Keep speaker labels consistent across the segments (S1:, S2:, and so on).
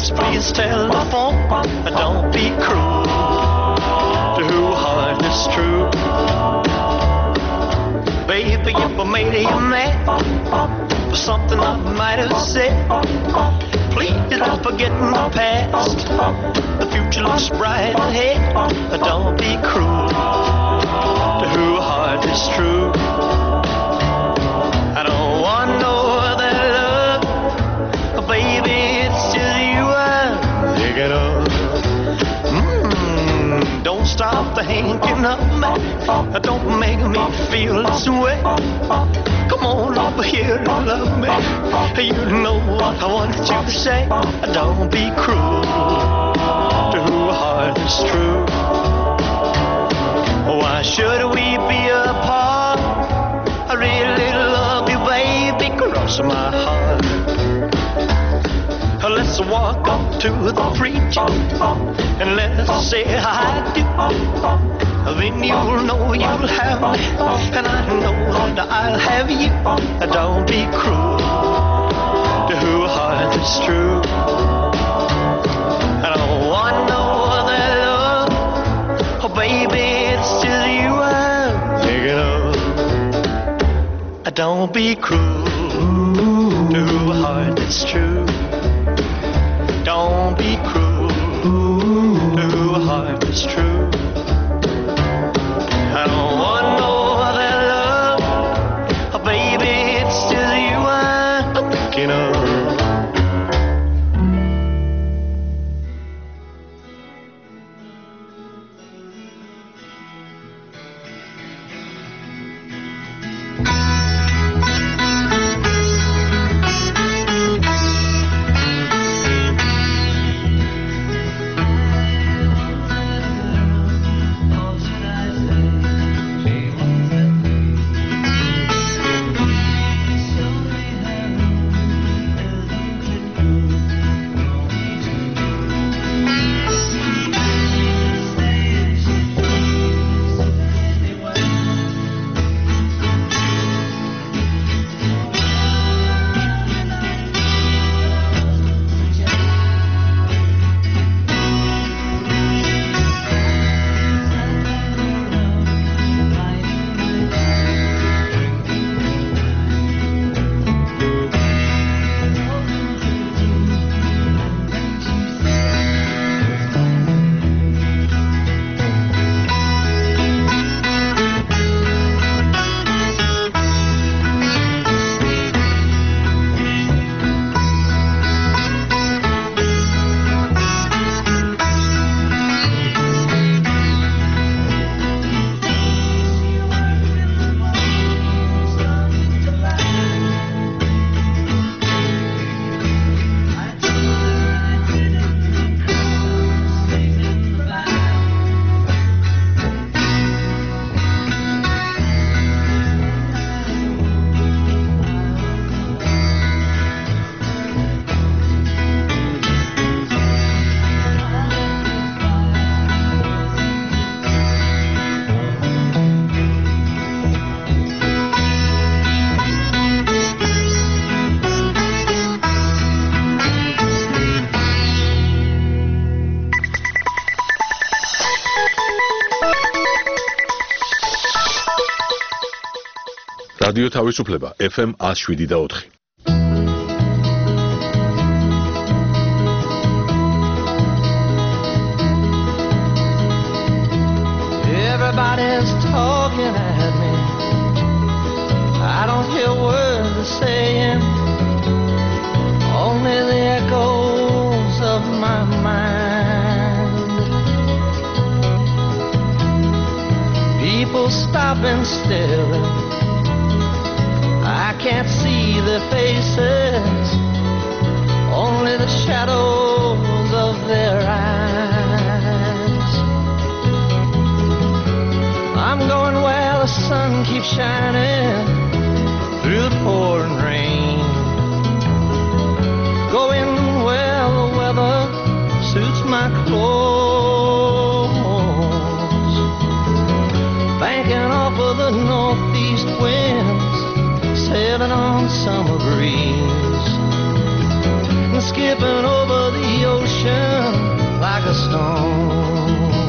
S1: Please, please telephone. Don't be cruel to whose heart is true. Baby, if I made you mad for something I might have said, please don't forget my past. The future looks bright ahead. Don't be cruel to whose heart is true. I don't want no other love, baby, it's just you I'm thinking of. Don't stop thinking of me. Don't make me feel this way. Come on over here and love me. You know what I want you to say. Don't be cruel to whose heart is true. Why should we be apart? I really love you, baby, cross my heart. Let's walk up to the preacher and let's say I do. Then you'll know you'll have me, and I know that I'll have you. Don't be cruel to whose heart is true. I don't want no other love, oh baby, it's just you I'm thinking of. Don't be cruel to whose heart is true. Don't be cruel to whose heart is true. I don't want no other love, oh baby, it's just you I'm thinking of.
S2: რადიო თავისუფლება FM 107.4.
S3: Everybody's talking at me. I don't hear words they're saying, only the echoes of my mind. People stop and stare. I can't see their faces, only the shadows of their eyes. I'm going where the sun keeps shining through the pouring rain, going where the weather suits my clothes, banking off of the northeast winds, sailing on summer breeze, and skipping over the ocean stone.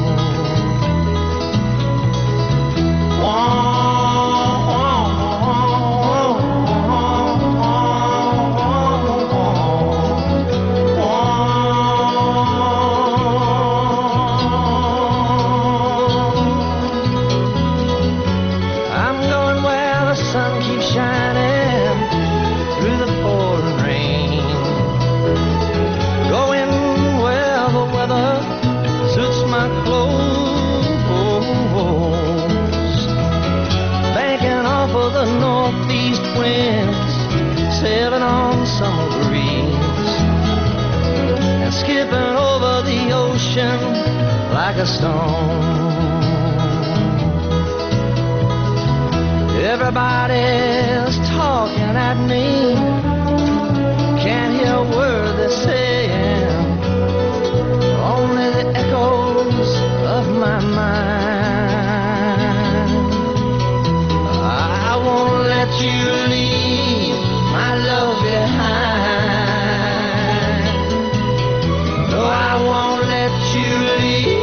S3: I'm going where the sun keeps shining through the pouring rain. Going where the weather suits my clothes. Banking off of the northeast winds, sailing on summer breeze, and skipping over the ocean like a stone. Everybody's talking at me, can't hear a word they're saying, only the echoes of my mind. I won't let you leave my love behind. No, I won't let you leave.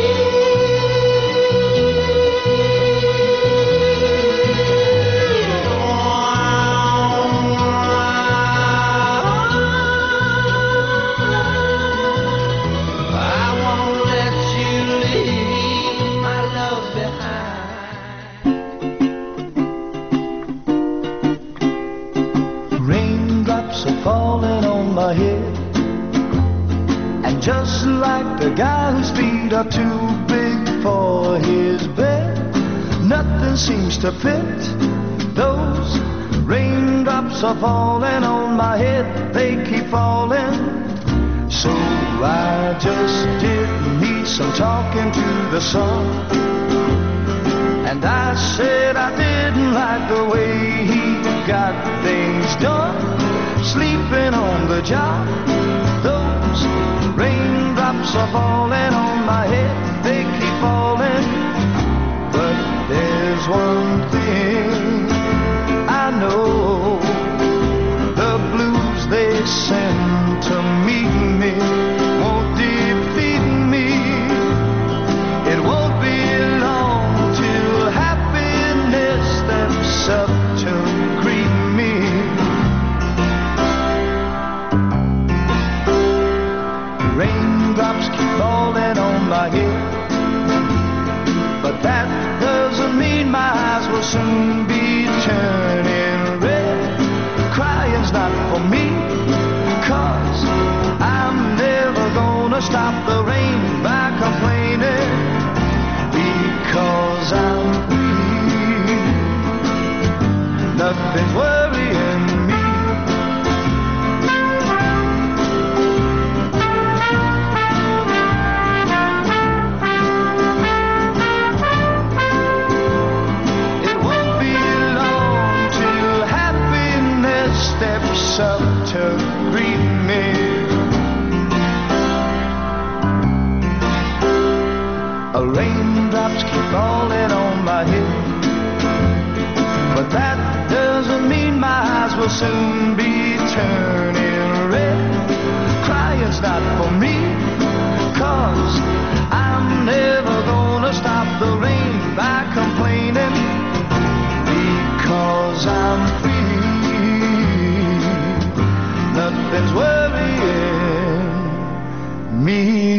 S4: Falling on my head, and just like the guy whose feet are too big for his bed, nothing seems to fit. Those raindrops are falling on my head, they keep falling. So I just did need some talking to the sun, and I said I didn't like the way he got things done. Sleeping on the job, those raindrops are falling on my head, they keep falling. But there's one thing I know, the blues they send to meet me won't defeat me. It won't be long till happiness steps up to greet me. Raindrops keep falling on my head, but that doesn't mean my eyes will soon be turning red. Crying's not for me, 'cause I'm never gonna stop the rain by complaining, because I'm free. Nothing's worrying me. Steps up to greet me. Raindrops keep falling on my head, but that doesn't mean my eyes will soon be turning red. Crying's not for me, 'cause I'm never gonna stop the rain by complaining, because I'm free. Nothing's worrying me.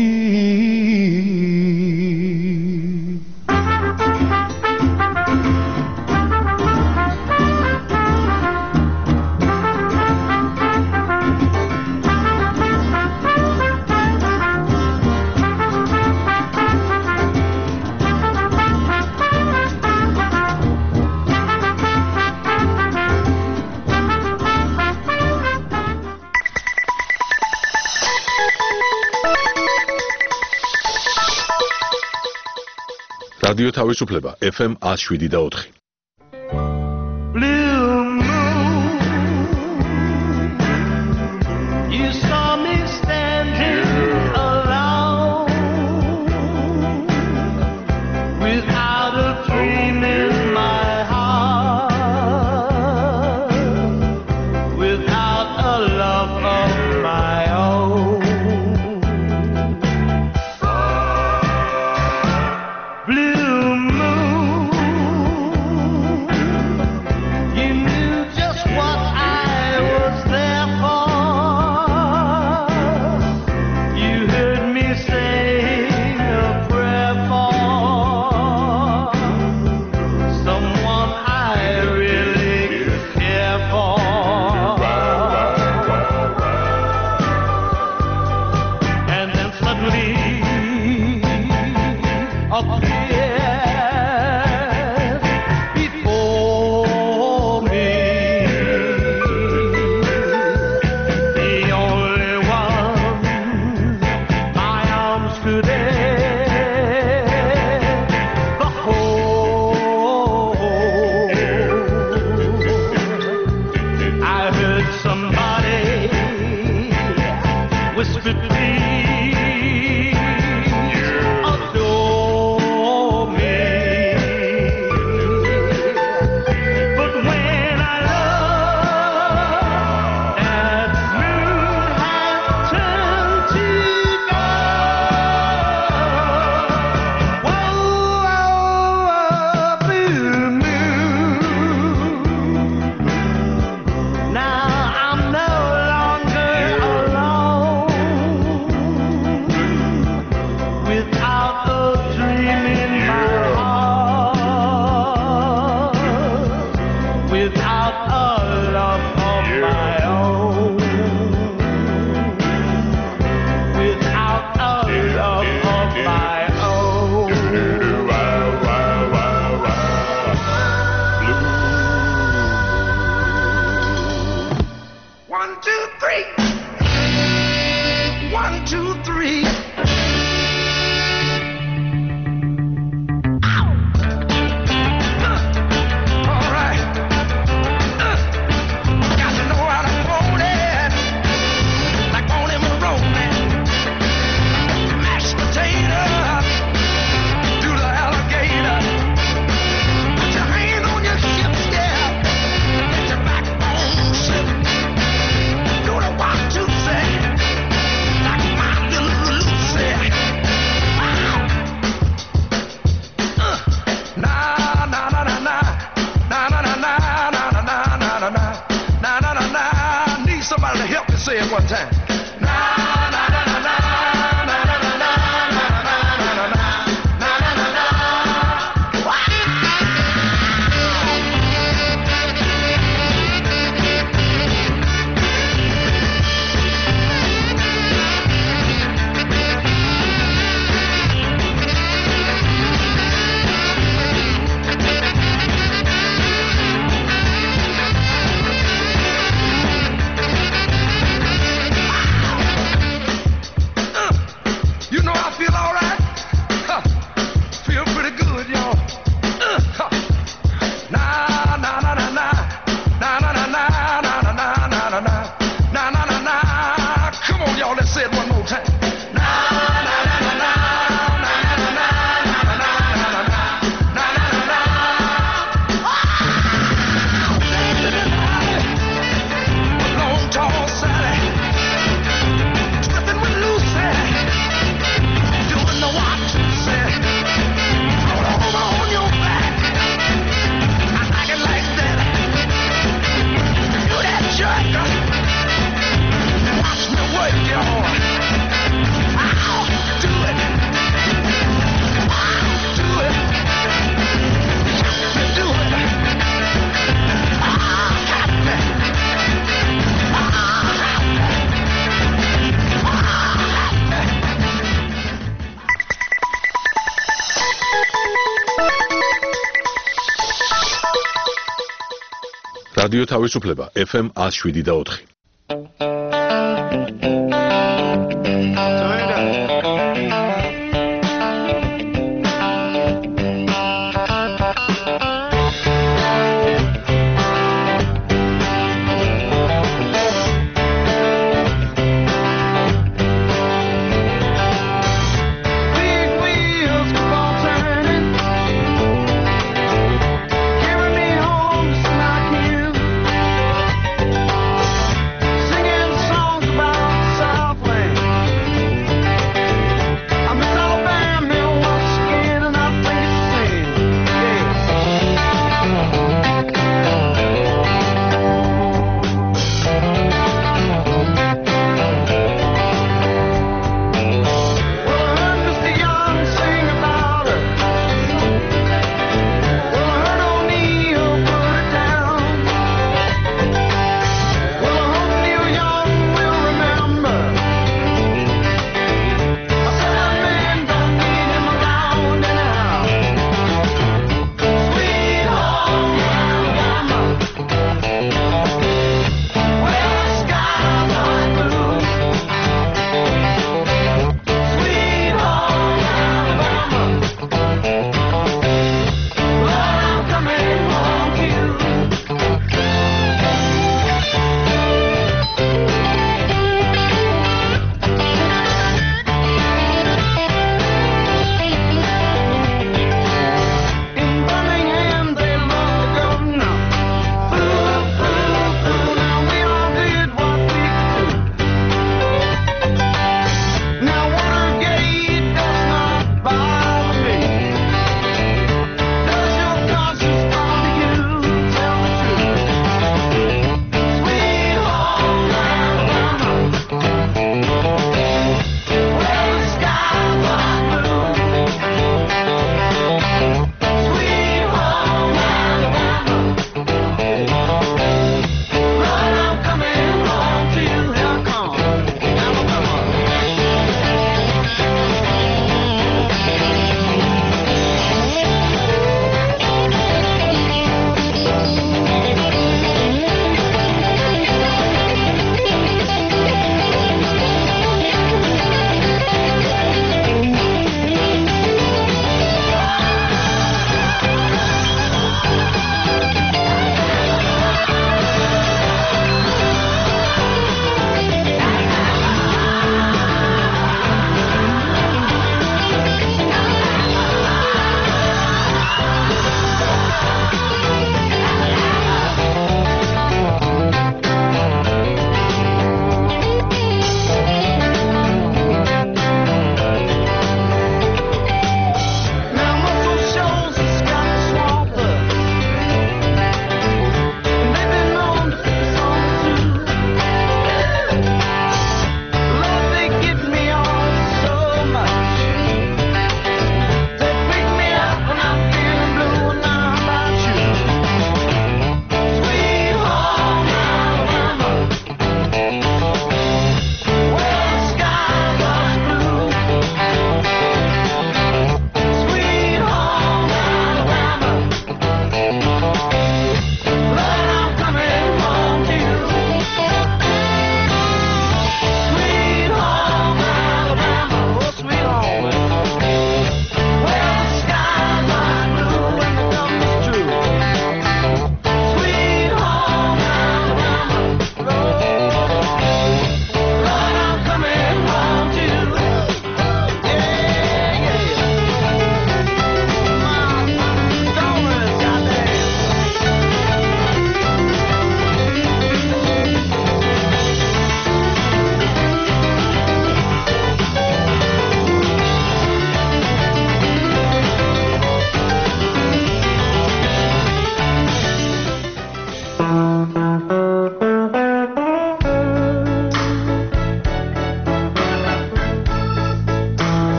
S2: რადიო თავისუფლება FM 107.4.
S3: Blue moon, you saw me standing alone, without a dream in my heart, without a love of my own. appeared before me. The only one my arms could ever hold. I heard somebody whisper, please adore me. But when I looked, that moon had turned to gold. Whoa, blue moon. Now I'm no longer alone, without a dream in my heart, without a love of my own, without a love of my own. 1, 2, 3. 1, 2, 3. All right. Got to know how to hold it, like on him rolling. Mashed potato, do the alligator. Put your hand on your hips, yeah. Get your backbone slip. Do the 1, 2, 3. Like my little Lucy. Na na na na na na na na na na na na na na na na na na. Need somebody to help me say it one time. Na na na na na na na na na na na na na na na. You know I feel all right. Huh. Feel pretty good, y'all. Huh. Na na na na na na na na na na na na na na na na na na. Come on, y'all. Let's say it one more time. Na na na na na na na na na na na na na na. Long tall Sally, twisting with Lucy. Doing the 1, 2, 3. Roll over on your back. I like it like that. Do that jerk. Watch me work, y'all. I'll do it. I'll do it. Got to do it. I'll have to. I'll have
S2: რადიო თავისუფლება FM 107.4.
S3: Big wheels keep on turning, carry me home just like you.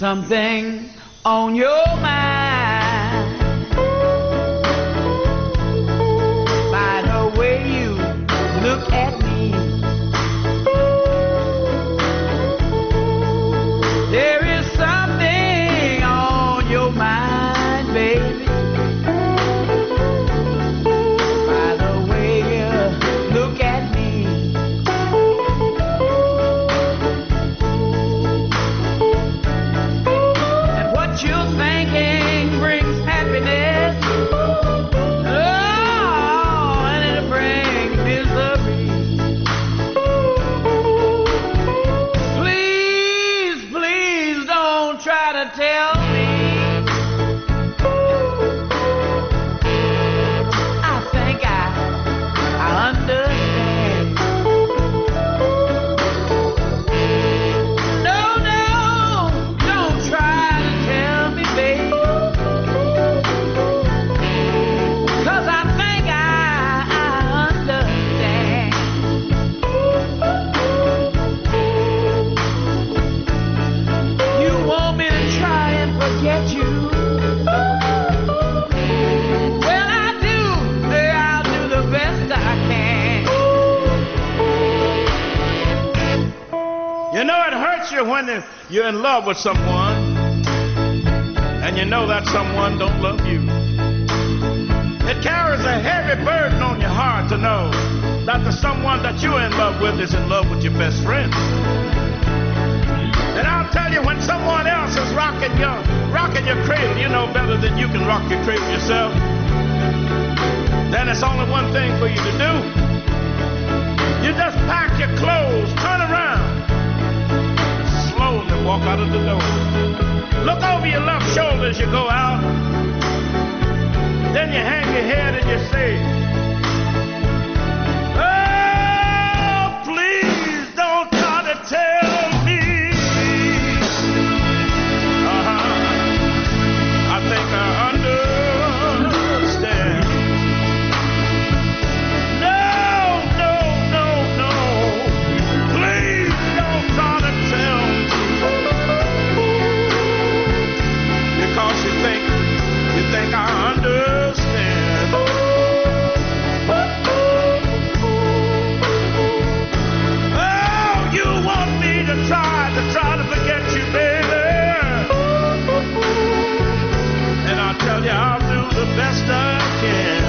S5: something on your mind. By the way you look at me, there is something on your mind, baby. By the way you look at me. And what you're thinking brings happiness. Oh, and it'll bring misery. Please, please don't try to tell me. I think I understand. No, no, don't try to tell me, babe. 'Cause I think I understand. You want me to try and forget you? Well, I do. I'll do the best I can.
S6: You know it hurts you when you're in love with someone and you know that someone don't love you. It carries a heavy burden on your heart to know that the someone that you're in love with is in love with your best friend. And I'll tell you, when someone else is rocking your cradle, you know better than you can rock your cradle yourself. Then it's only one thing for you to do. You just pack your clothes, turn around, slowly walk out of the door. Look over your left shoulder as you go out. Then you hang your head and you say, oh, please don't try to tell me. I think I understand. No, no, no, no. Please don't try to tell me. Because you think I understand. Oh, you want me to try to forget you, baby. And I'll tell you, I'll do the best I can.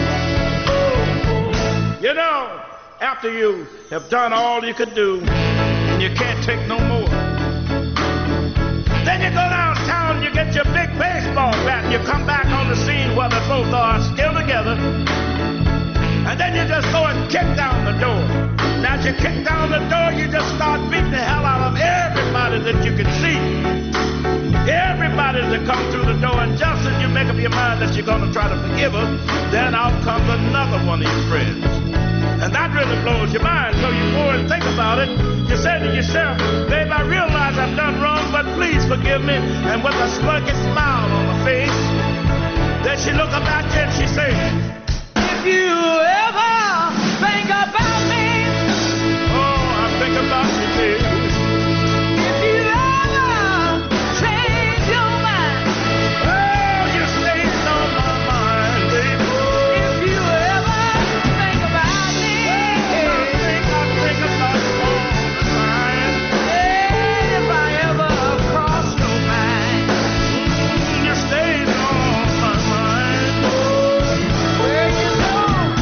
S6: You know, after you have done all you could do, and you can't take no more, then you go downtown, you get your big baseball bat, and you come back on the scene where they both are still together. And then you just go and kick down the door. Now, as you kick down the door, you just start beating the hell out of everybody that you can see. Everybody that comes through the door, and just as you make up your mind that you're going to try to forgive her, then out comes another one of your friends. And that really blows your mind. So you go and think about it. You say to yourself, babe, I realize I've done wrong, but please forgive me. And with a smirky smile on her face, then she look up at you and she says,
S5: If you ever think about me,
S6: oh, I think about you, babe.
S5: if you ever change your mind,
S6: Oh, you stayed on my mind, babe.
S5: if you ever think about me,
S6: I think about you all the time.
S5: if I ever cross your mind,
S6: You stayed on my mind.
S5: well, you know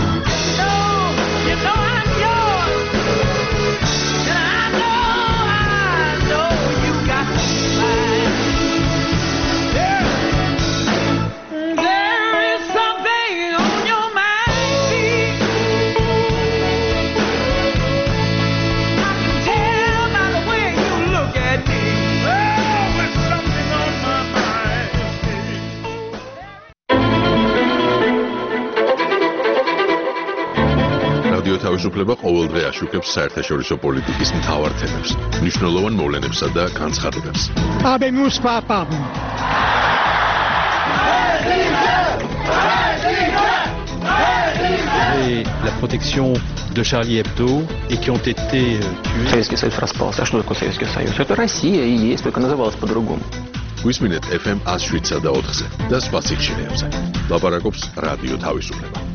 S5: I'm yours, and I know you got mine. There is something on your mind, babe. I can tell by the way you look at me.
S6: Oh, there's something on my mind.
S2: რადიო თავისუფლება ყოველდღე აშუქებს საერთაშორისო პოლიტიკის მთავარ თემებს, მნიშვნელოვან მოვლენებსა და განცხადებებს.
S7: Habemus papam.
S8: Et la protection de Charlie Hebdo et qui ont été tués.
S9: Советский Союз распался. А что такое Советский Союз? Это Россия и есть, только называлась по-другому.
S2: გვისმინეთ FM 107.4-ზე და სხვა სიხშირეებზე. ლაპარაკობს რადიო თავისუფლება.